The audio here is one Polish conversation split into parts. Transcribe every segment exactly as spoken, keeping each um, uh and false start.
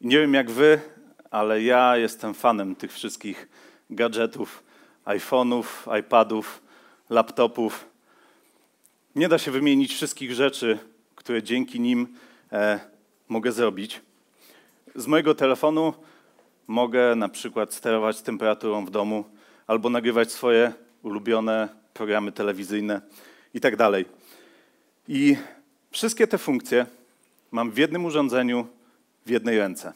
Nie wiem jak wy, ale ja jestem fanem tych wszystkich gadżetów, iPhone'ów, iPadów, laptopów. Nie da się wymienić wszystkich rzeczy, które dzięki nim e, mogę zrobić. Z mojego telefonu mogę na przykład sterować temperaturą w domu albo nagrywać swoje ulubione programy telewizyjne i tak dalej. I wszystkie te funkcje mam w jednym urządzeniu, w jednej ręce.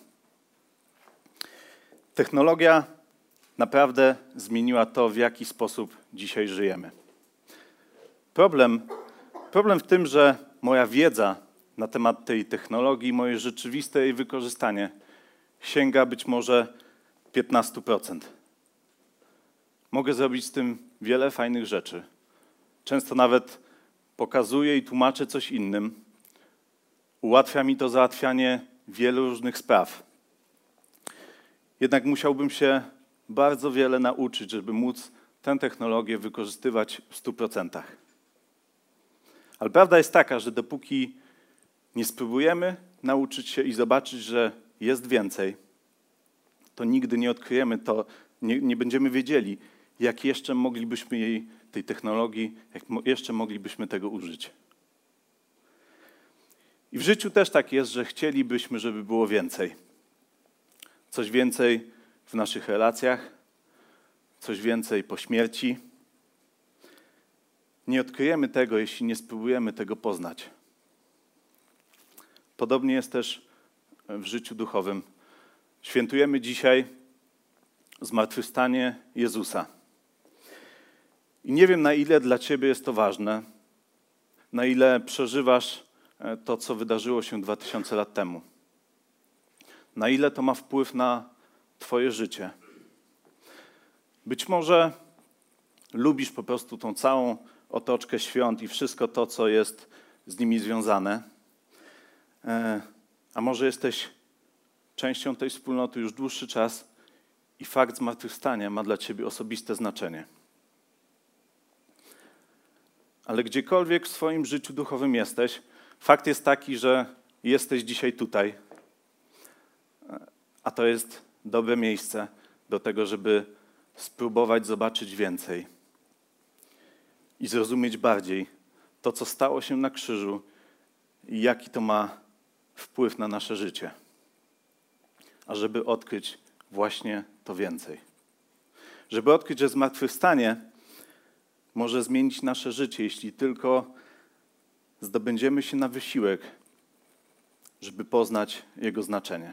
Technologia naprawdę zmieniła to, w jaki sposób dzisiaj żyjemy. Problem, problem w tym, że moja wiedza na temat tej technologii, moje rzeczywiste jej wykorzystanie sięga być może piętnaście procent. Mogę zrobić z tym wiele fajnych rzeczy. Często nawet pokazuję i tłumaczę coś innym. Ułatwia mi to załatwianie wielu różnych spraw. Jednak musiałbym się bardzo wiele nauczyć, żeby móc tę technologię wykorzystywać w stu procentach. Ale prawda jest taka, że dopóki nie spróbujemy nauczyć się i zobaczyć, że jest więcej, to nigdy nie odkryjemy to, nie, nie będziemy wiedzieli, jak jeszcze moglibyśmy jej, tej technologii, jak mo, jeszcze moglibyśmy tego użyć. I w życiu też tak jest, że chcielibyśmy, żeby było więcej. Coś więcej w naszych relacjach, coś więcej po śmierci. Nie odkryjemy tego, jeśli nie spróbujemy tego poznać. Podobnie jest też w życiu duchowym. Świętujemy dzisiaj zmartwychwstanie Jezusa. I nie wiem, na ile dla ciebie jest to ważne, na ile przeżywasz to, co wydarzyło się dwa tysiące lat temu. Na ile to ma wpływ na twoje życie. Być może lubisz po prostu tą całą otoczkę świąt i wszystko to, co jest z nimi związane. A może jesteś częścią tej wspólnoty już dłuższy czas i fakt zmartwychwstania ma dla ciebie osobiste znaczenie. Ale gdziekolwiek w swoim życiu duchowym jesteś, fakt jest taki, że jesteś dzisiaj tutaj, a to jest dobre miejsce do tego, żeby spróbować zobaczyć więcej i zrozumieć bardziej to, co stało się na krzyżu i jaki to ma wpływ na nasze życie, a żeby odkryć właśnie to więcej. Żeby odkryć, że zmartwychwstanie może zmienić nasze życie, jeśli tylko zdobędziemy się na wysiłek, żeby poznać jego znaczenie.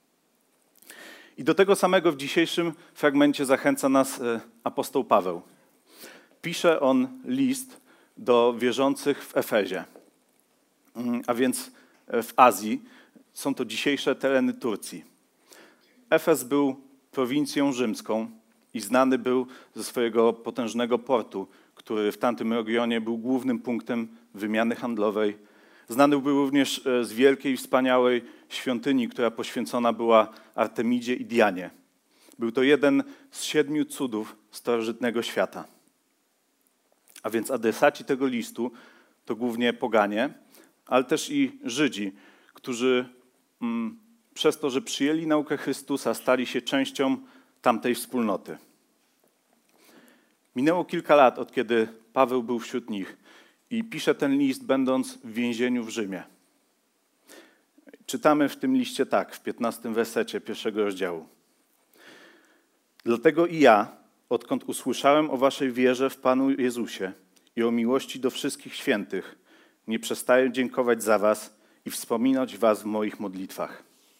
I do tego samego w dzisiejszym fragmencie zachęca nas apostoł Paweł. Pisze on list do wierzących w Efezie, a więc w Azji. Są to dzisiejsze tereny Turcji. Efez był prowincją rzymską i znany był ze swojego potężnego portu, który w tamtym regionie był głównym punktem wymiany handlowej. Znany był również z wielkiej i wspaniałej świątyni, która poświęcona była Artemidzie i Dianie. Był to jeden z siedmiu cudów starożytnego świata. A więc adresaci tego listu to głównie poganie, ale też i Żydzi, którzy mm, przez to, że przyjęli naukę Chrystusa, stali się częścią tamtej wspólnoty. Minęło kilka lat, od kiedy Paweł był wśród nich i pisze ten list, będąc w więzieniu w Rzymie. Czytamy w tym liście tak, w piętnastym wersecie pierwszego rozdziału. Dlatego i ja, odkąd usłyszałem o waszej wierze w Panu Jezusie i o miłości do wszystkich świętych, nie przestaję dziękować za was i wspominać was w moich modlitwach.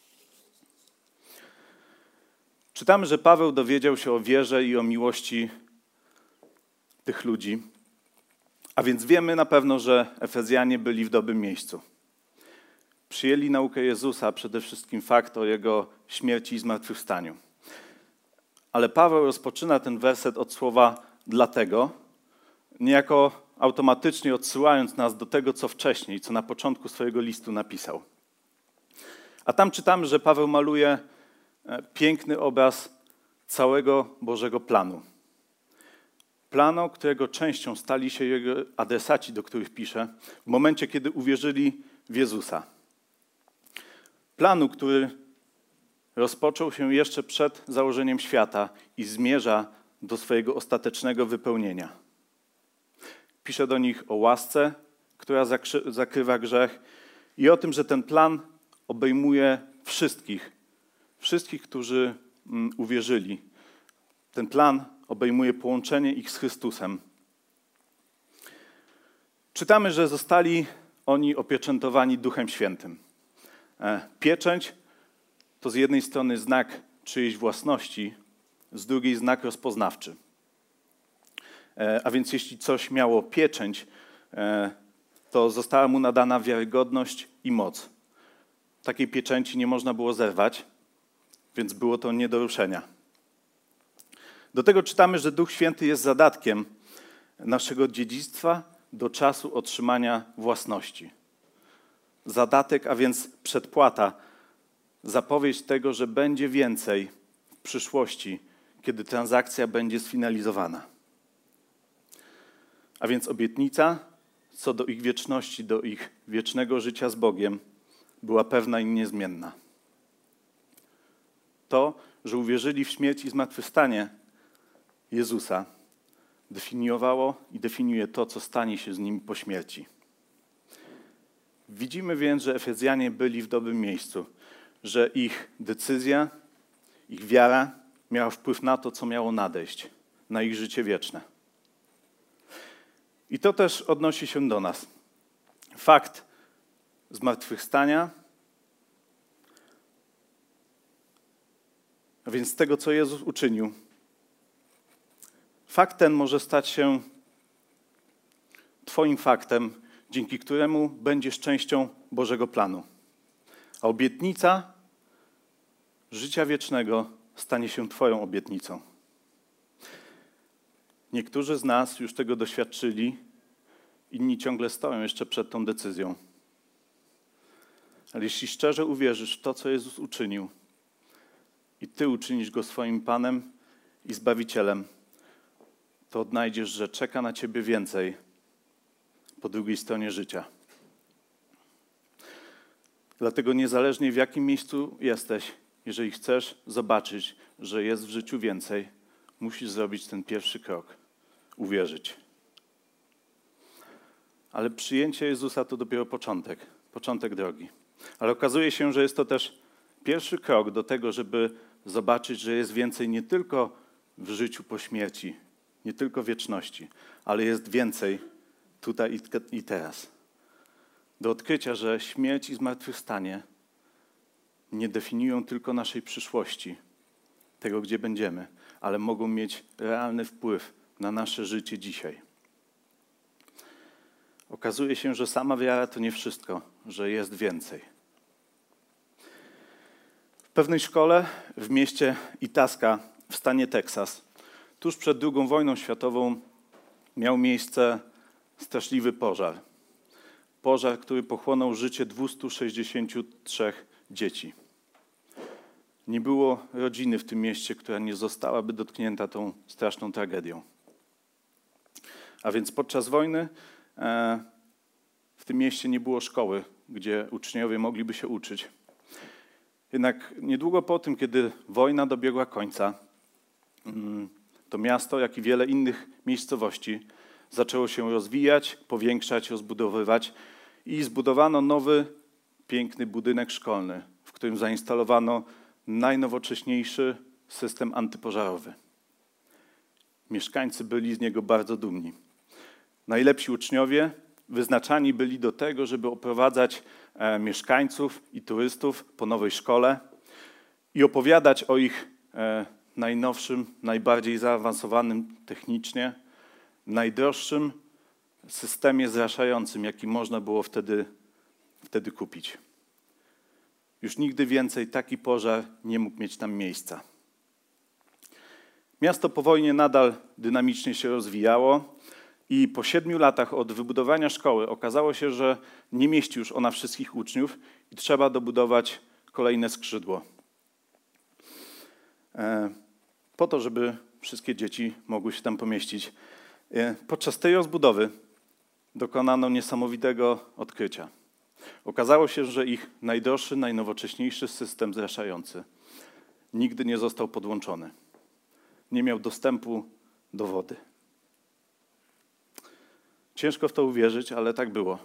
Czytamy, że Paweł dowiedział się o wierze i o miłości tych ludzi, a więc wiemy na pewno, że Efezjanie byli w dobrym miejscu. Przyjęli naukę Jezusa, przede wszystkim fakt o Jego śmierci i zmartwychwstaniu. Ale Paweł rozpoczyna ten werset od słowa dlatego, niejako automatycznie odsyłając nas do tego, co wcześniej, co na początku swojego listu napisał. A tam czytamy, że Paweł maluje piękny obraz całego Bożego planu. Planu, którego częścią stali się jego adresaci, do których pisze, w momencie, kiedy uwierzyli w Jezusa. Planu, który rozpoczął się jeszcze przed założeniem świata i zmierza do swojego ostatecznego wypełnienia. Pisze do nich o łasce, która zakrywa grzech i o tym, że ten plan obejmuje wszystkich, wszystkich, którzy uwierzyli. Ten plan obejmuje połączenie ich z Chrystusem. Czytamy, że zostali oni opieczętowani Duchem Świętym. Pieczęć to z jednej strony znak czyjejś własności, z drugiej znak rozpoznawczy. A więc jeśli coś miało pieczęć, to została mu nadana wiarygodność i moc. Takiej pieczęci nie można było zerwać, więc było to nie do ruszenia. Do tego czytamy, że Duch Święty jest zadatkiem naszego dziedzictwa do czasu otrzymania własności. Zadatek, a więc przedpłata, zapowiedź tego, że będzie więcej w przyszłości, kiedy transakcja będzie sfinalizowana. A więc obietnica co do ich wieczności, do ich wiecznego życia z Bogiem była pewna i niezmienna. To, że uwierzyli w śmierć i zmartwychwstanie Jezusa, definiowało i definiuje to, co stanie się z nimi po śmierci. Widzimy więc, że Efezjanie byli w dobrym miejscu, że ich decyzja, ich wiara miała wpływ na to, co miało nadejść, na ich życie wieczne. I to też odnosi się do nas. Fakt zmartwychwstania, a więc tego, co Jezus uczynił, fakt ten może stać się Twoim faktem, dzięki któremu będziesz częścią Bożego planu. A obietnica życia wiecznego stanie się Twoją obietnicą. Niektórzy z nas już tego doświadczyli, inni ciągle stoją jeszcze przed tą decyzją. Ale jeśli szczerze uwierzysz w to, co Jezus uczynił i Ty uczynisz Go swoim Panem i Zbawicielem, to odnajdziesz, że czeka na Ciebie więcej po drugiej stronie życia. Dlatego niezależnie w jakim miejscu jesteś, jeżeli chcesz zobaczyć, że jest w życiu więcej, musisz zrobić ten pierwszy krok. Uwierzyć. Ale przyjęcie Jezusa to dopiero początek, początek drogi. Ale okazuje się, że jest to też pierwszy krok do tego, żeby zobaczyć, że jest więcej nie tylko w życiu po śmierci, nie tylko w wieczności, ale jest więcej tutaj i teraz. Do odkrycia, że śmierć i zmartwychwstanie nie definiują tylko naszej przyszłości, tego, gdzie będziemy, ale mogą mieć realny wpływ na nasze życie dzisiaj. Okazuje się, że sama wiara to nie wszystko, że jest więcej. W pewnej szkole w mieście Itasca w stanie Teksas, tuż przed drugą wojną światową, miał miejsce straszliwy pożar. Pożar, który pochłonął życie dwustu sześćdziesięciu trzech dzieci. Nie było rodziny w tym mieście, która nie zostałaby dotknięta tą straszną tragedią. A więc podczas wojny e, w tym mieście nie było szkoły, gdzie uczniowie mogliby się uczyć. Jednak niedługo po tym, kiedy wojna dobiegła końca, mm, to miasto, jak i wiele innych miejscowości zaczęło się rozwijać, powiększać, rozbudowywać i zbudowano nowy, piękny budynek szkolny, w którym zainstalowano najnowocześniejszy system antypożarowy. Mieszkańcy byli z niego bardzo dumni. Najlepsi uczniowie wyznaczani byli do tego, żeby oprowadzać e, mieszkańców i turystów po nowej szkole i opowiadać o ich e, najnowszym, najbardziej zaawansowanym technicznie, najdroższym systemie zraszającym, jaki można było wtedy, wtedy kupić. Już nigdy więcej taki pożar nie mógł mieć tam miejsca. Miasto po wojnie nadal dynamicznie się rozwijało i po siedmiu latach od wybudowania szkoły okazało się, że nie mieści już ona wszystkich uczniów i trzeba dobudować kolejne skrzydło. Po to, żeby wszystkie dzieci mogły się tam pomieścić. Podczas tej rozbudowy dokonano niesamowitego odkrycia. Okazało się, że ich najdroższy, najnowocześniejszy system zraszający nigdy nie został podłączony. Nie miał dostępu do wody. Ciężko w to uwierzyć, ale tak było.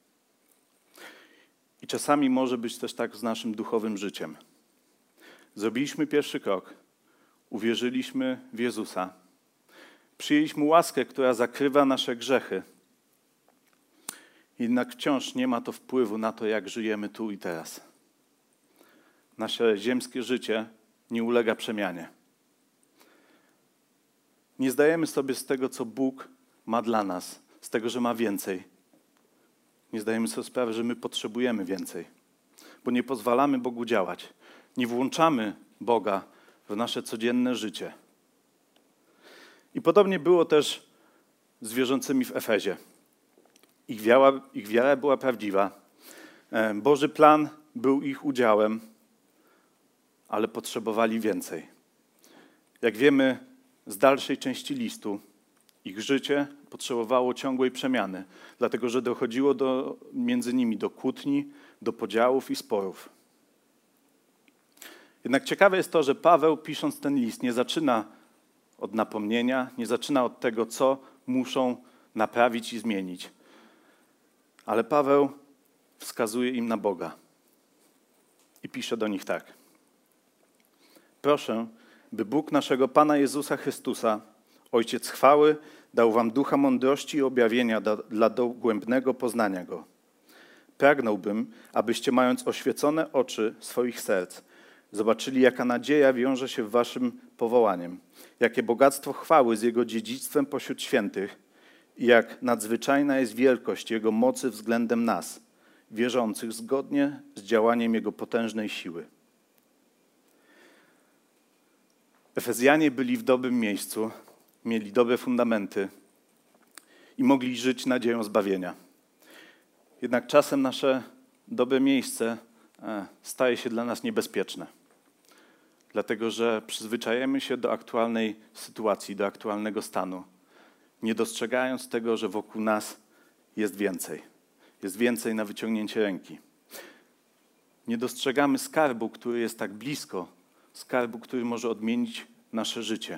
I czasami może być też tak z naszym duchowym życiem. Zrobiliśmy pierwszy krok, uwierzyliśmy w Jezusa, przyjęliśmy łaskę, która zakrywa nasze grzechy. Jednak wciąż nie ma to wpływu na to, jak żyjemy tu i teraz. Nasze ziemskie życie nie ulega przemianie. Nie zdajemy sobie z tego, co Bóg ma dla nas, z tego, że ma więcej. Nie zdajemy sobie sprawy, że my potrzebujemy więcej, bo nie pozwalamy Bogu działać. Nie włączamy Boga w nasze codzienne życie. I podobnie było też z wierzącymi w Efezie. Ich wiara, ich wiara była prawdziwa. Boży plan był ich udziałem, ale potrzebowali więcej. Jak wiemy z dalszej części listu, ich życie potrzebowało ciągłej przemiany, dlatego że dochodziło do, między nimi do kłótni, do podziałów i sporów. Jednak ciekawe jest to, że Paweł, pisząc ten list, nie zaczyna od napomnienia, nie zaczyna od tego, co muszą naprawić i zmienić. Ale Paweł wskazuje im na Boga i pisze do nich tak. Proszę, by Bóg naszego Pana Jezusa Chrystusa, Ojciec chwały, dał wam ducha mądrości i objawienia dla, dla dogłębnego poznania Go. Pragnąłbym, abyście, mając oświecone oczy swoich serc, zobaczyli, jaka nadzieja wiąże się w waszym powołaniem, jakie bogactwo chwały z Jego dziedzictwem pośród świętych i jak nadzwyczajna jest wielkość Jego mocy względem nas, wierzących zgodnie z działaniem Jego potężnej siły. Efezjanie byli w dobrym miejscu, mieli dobre fundamenty i mogli żyć nadzieją zbawienia. Jednak czasem nasze dobre miejsce staje się dla nas niebezpieczne, dlatego że przyzwyczajamy się do aktualnej sytuacji, do aktualnego stanu, nie dostrzegając tego, że wokół nas jest więcej. Jest więcej na wyciągnięcie ręki. Nie dostrzegamy skarbu, który jest tak blisko, skarbu, który może odmienić nasze życie.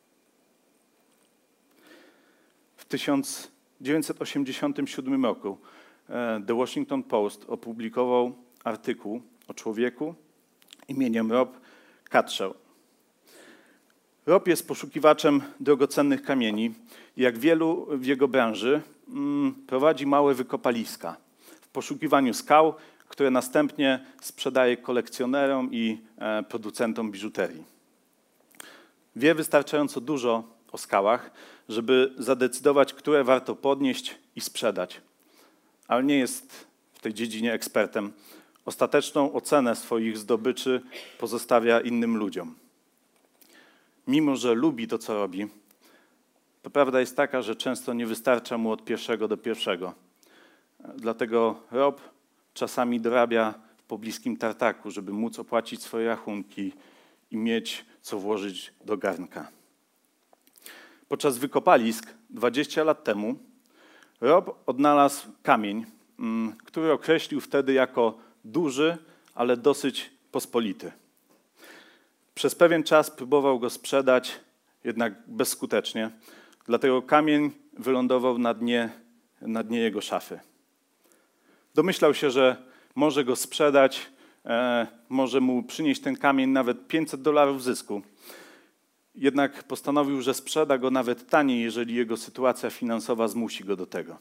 W tysiąc dziewięćset osiemdziesiątym siódmym roku The Washington Post opublikował artykuł o człowieku imieniem Rob Catshaw. Rob jest poszukiwaczem drogocennych kamieni i jak wielu w jego branży mm, prowadzi małe wykopaliska w poszukiwaniu skał, które następnie sprzedaje kolekcjonerom i e, producentom biżuterii. Wie wystarczająco dużo o skałach, żeby zadecydować, które warto podnieść i sprzedać, ale nie jest w tej dziedzinie ekspertem. Ostateczną ocenę swoich zdobyczy pozostawia innym ludziom. Mimo że lubi to, co robi, to prawda jest taka, że często nie wystarcza mu od pierwszego do pierwszego. Dlatego Rob czasami dorabia w pobliskim tartaku, żeby móc opłacić swoje rachunki i mieć co włożyć do garnka. Podczas wykopalisk dwadzieścia lat temu Rob odnalazł kamień, który określił wtedy jako duży, ale dosyć pospolity. Przez pewien czas próbował go sprzedać, jednak bezskutecznie. Dlatego kamień wylądował na dnie, na dnie jego szafy. Domyślał się, że może go sprzedać, e, może mu przynieść ten kamień nawet pięćset dolarów zysku. Jednak postanowił, że sprzeda go nawet taniej, jeżeli jego sytuacja finansowa zmusi go do tego.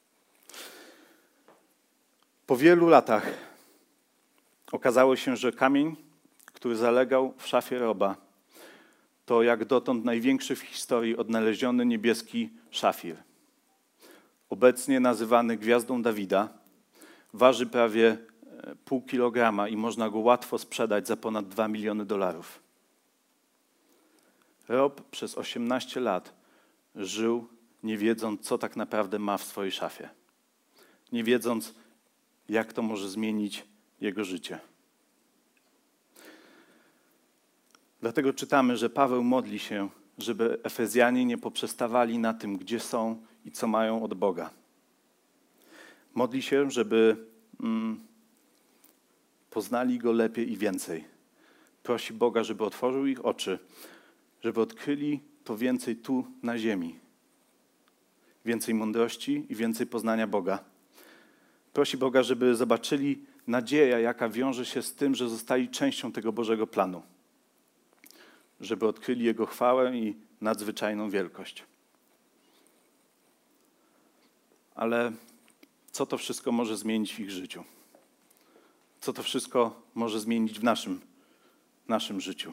Po wielu latach okazało się, że kamień, który zalegał w szafie Roba, to jak dotąd największy w historii odnaleziony niebieski szafir. Obecnie nazywany Gwiazdą Dawida, waży prawie pół kilograma i można go łatwo sprzedać za ponad dwa miliony dolarów. Rob przez osiemnaście lat żył, nie wiedząc, co tak naprawdę ma w swojej szafie. Nie wiedząc, jak to może zmienić jego życie. Dlatego czytamy, że Paweł modli się, żeby Efezjanie nie poprzestawali na tym, gdzie są i co mają od Boga. Modli się, żeby mm, poznali Go lepiej i więcej. prosi Boga, żeby otworzył ich oczy, żeby odkryli to więcej tu na ziemi. Więcej mądrości i więcej poznania Boga. Prosi Boga, żeby zobaczyli nadzieję, jaka wiąże się z tym, że zostali częścią tego Bożego planu. Żeby odkryli Jego chwałę i nadzwyczajną wielkość. Ale co to wszystko może zmienić w ich życiu? Co to wszystko może zmienić w naszym, naszym życiu?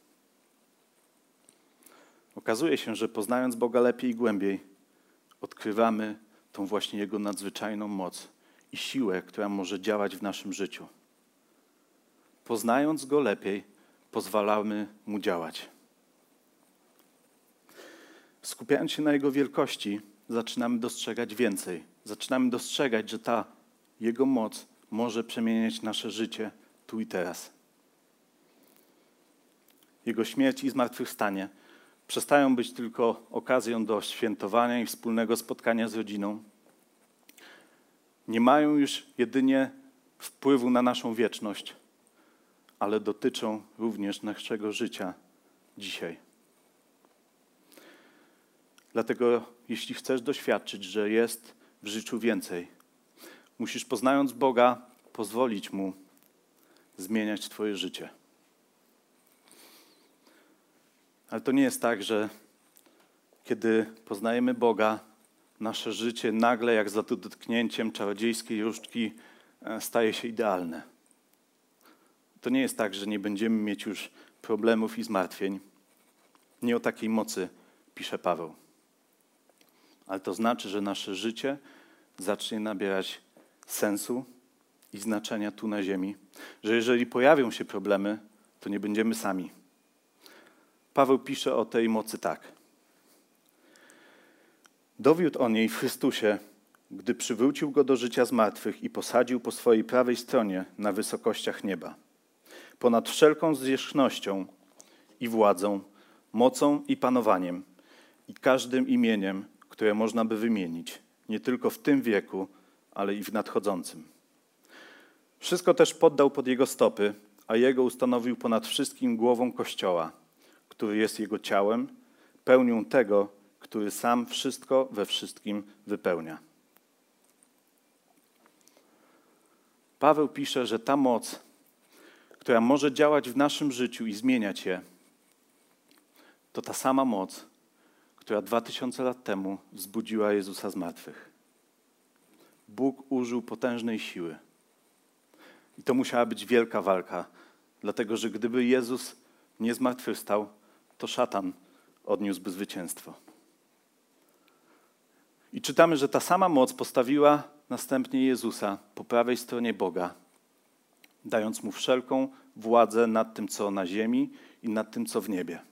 Okazuje się, że poznając Boga lepiej i głębiej, odkrywamy tą właśnie Jego nadzwyczajną moc i siłę, która może działać w naszym życiu. Poznając Go lepiej, pozwalamy Mu działać. Skupiając się na Jego wielkości, zaczynamy dostrzegać więcej. Zaczynamy dostrzegać, że ta Jego moc może przemieniać nasze życie tu i teraz. Jego śmierć i zmartwychwstanie przestają być tylko okazją do świętowania i wspólnego spotkania z rodziną. Nie mają już jedynie wpływu na naszą wieczność, ale dotyczą również naszego życia dzisiaj. Dlatego, jeśli chcesz doświadczyć, że jest w życiu więcej, musisz, poznając Boga, pozwolić Mu zmieniać Twoje życie. Ale to nie jest tak, że kiedy poznajemy Boga, nasze życie nagle, jak za dotknięciem czarodziejskiej różdżki, staje się idealne. To nie jest tak, że nie będziemy mieć już problemów i zmartwień. Nie o takiej mocy pisze Paweł. Ale to znaczy, że nasze życie zacznie nabierać sensu i znaczenia tu na ziemi. Że jeżeli pojawią się problemy, to nie będziemy sami. Paweł pisze o tej mocy tak. Dowiódł on jej w Chrystusie, gdy przywrócił go do życia z martwych i posadził po swojej prawej stronie na wysokościach nieba. Ponad wszelką zwierzchnością i władzą, mocą i panowaniem i każdym imieniem, które można by wymienić, nie tylko w tym wieku, ale i w nadchodzącym. Wszystko też poddał pod jego stopy, a jego ustanowił ponad wszystkim głową Kościoła, który jest jego ciałem, pełnią tego, który sam wszystko we wszystkim wypełnia. Paweł pisze, że ta moc, która może działać w naszym życiu i zmieniać je, to ta sama moc, która dwa tysiące lat temu wzbudziła Jezusa z martwych. Bóg użył potężnej siły. I to musiała być wielka walka, dlatego że gdyby Jezus nie zmartwychwstał, to szatan odniósłby zwycięstwo. I czytamy, że ta sama moc postawiła następnie Jezusa po prawej stronie Boga, dając Mu wszelką władzę nad tym, co na ziemi i nad tym, co w niebie.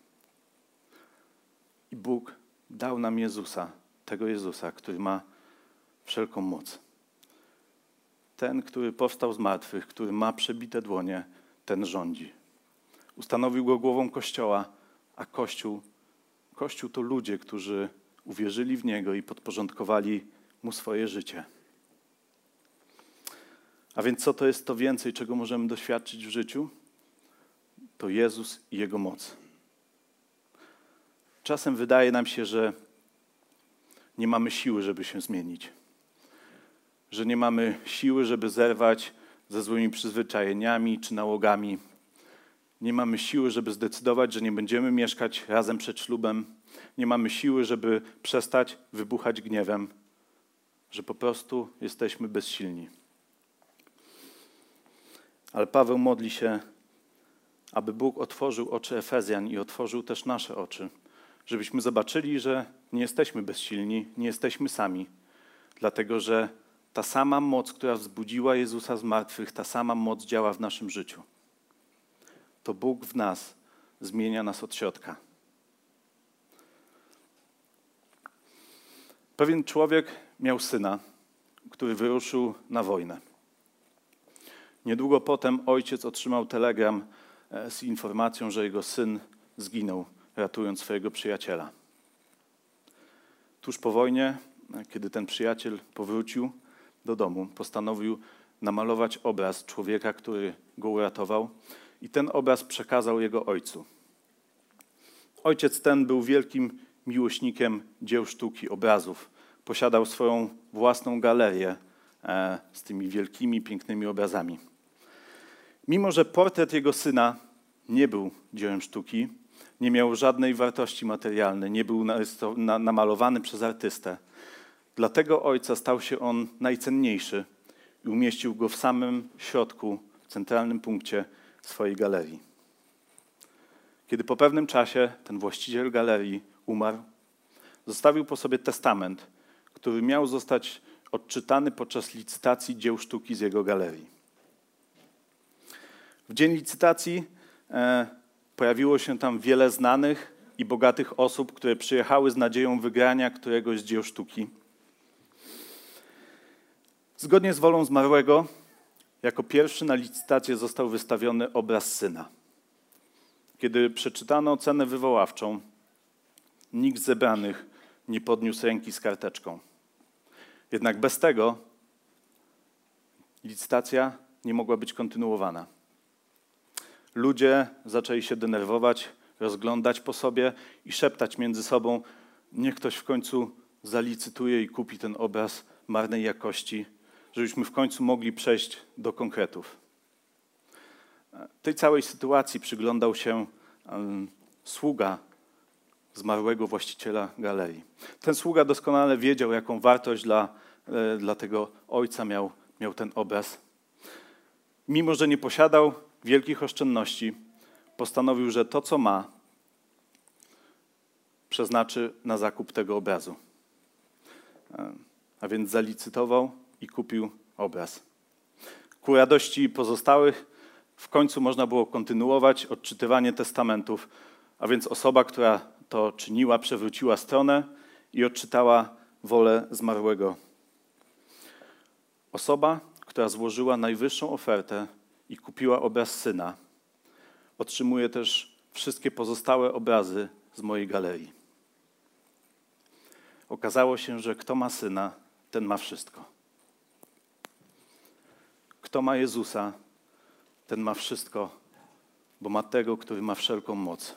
I Bóg dał nam Jezusa, tego Jezusa, który ma wszelką moc. Ten, który powstał z martwych, który ma przebite dłonie, ten rządzi. Ustanowił go głową Kościoła, a Kościół, Kościół to ludzie, którzy uwierzyli w Niego i podporządkowali Mu swoje życie. A więc co to jest to więcej, czego możemy doświadczyć w życiu? To Jezus i Jego moc. Czasem wydaje nam się, że nie mamy siły, żeby się zmienić. Że nie mamy siły, żeby zerwać ze złymi przyzwyczajeniami czy nałogami. Nie mamy siły, żeby zdecydować, że nie będziemy mieszkać razem przed ślubem. Nie mamy siły, żeby przestać wybuchać gniewem. Że po prostu jesteśmy bezsilni. Ale Paweł modli się, aby Bóg otworzył oczy Efezjan i otworzył też nasze oczy. Żebyśmy zobaczyli, że nie jesteśmy bezsilni, nie jesteśmy sami. Dlatego, że ta sama moc, która wzbudziła Jezusa z martwych, ta sama moc działa w naszym życiu. To Bóg w nas zmienia nas od środka. Pewien człowiek miał syna, który wyruszył na wojnę. Niedługo potem ojciec otrzymał telegram z informacją, że jego syn zginął, ratując swojego przyjaciela. Tuż po wojnie, kiedy ten przyjaciel powrócił do domu, postanowił namalować obraz człowieka, który go uratował i ten obraz przekazał jego ojcu. Ojciec ten był wielkim miłośnikiem dzieł sztuki, obrazów. Posiadał swoją własną galerię e, z tymi wielkimi, pięknymi obrazami. Mimo że portret jego syna nie był dziełem sztuki, nie miał żadnej wartości materialnej, nie był namalowany przez artystę, dla tego ojca stał się on najcenniejszy i umieścił go w samym środku, w centralnym punkcie swojej galerii. Kiedy po pewnym czasie ten właściciel galerii umarł, zostawił po sobie testament, który miał zostać odczytany podczas licytacji dzieł sztuki z jego galerii. W dzień licytacji e, pojawiło się tam wiele znanych i bogatych osób, które przyjechały z nadzieją wygrania któregoś z dzieł sztuki. Zgodnie z wolą zmarłego, jako pierwszy na licytację został wystawiony obraz syna. Kiedy przeczytano cenę wywoławczą, nikt z zebranych nie podniósł ręki z karteczką. Jednak bez tego licytacja nie mogła być kontynuowana. Ludzie zaczęli się denerwować, rozglądać po sobie i szeptać między sobą: niech ktoś w końcu zalicytuje i kupi ten obraz marnej jakości, żebyśmy w końcu mogli przejść do konkretów. Tej całej sytuacji przyglądał się um, sługa zmarłego właściciela galerii. Ten sługa doskonale wiedział, jaką wartość dla, e, dla tego ojca miał, miał ten obraz. Mimo że nie posiadał wielkich oszczędności, postanowił, że to, co ma, przeznaczy na zakup tego obrazu. E, a więc zalicytował i kupił obraz. Ku radości pozostałych w końcu można było kontynuować odczytywanie testamentów, a więc osoba, która to czyniła, przewróciła stronę i odczytała wolę zmarłego. Osoba, która złożyła najwyższą ofertę i kupiła obraz syna, otrzymuje też wszystkie pozostałe obrazy z mojej galerii. Okazało się, że kto ma syna, ten ma wszystko. Kto ma Jezusa, ten ma wszystko, bo ma tego, który ma wszelką moc.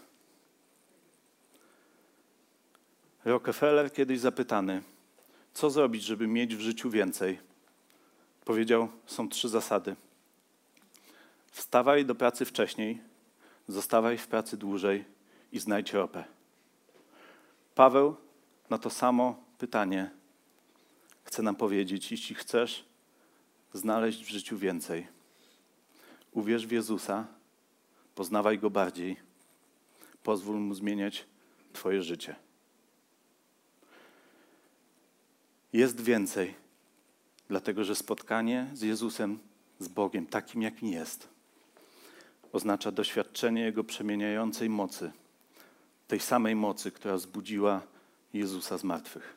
Rockefeller kiedyś zapytany, co zrobić, żeby mieć w życiu więcej, powiedział, są trzy zasady. Wstawaj do pracy wcześniej, zostawaj w pracy dłużej i znajdź ropę. Paweł na to samo pytanie chce nam powiedzieć, jeśli chcesz znaleźć w życiu więcej, uwierz w Jezusa, poznawaj Go bardziej, pozwól Mu zmieniać twoje życie. Jest więcej, dlatego że spotkanie z Jezusem, z Bogiem, takim jakim jest, oznacza doświadczenie Jego przemieniającej mocy, tej samej mocy, która wzbudziła Jezusa z martwych.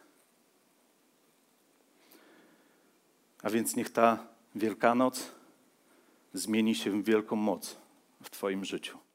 A więc niech ta Wielkanoc zmieni się w wielką moc w twoim życiu.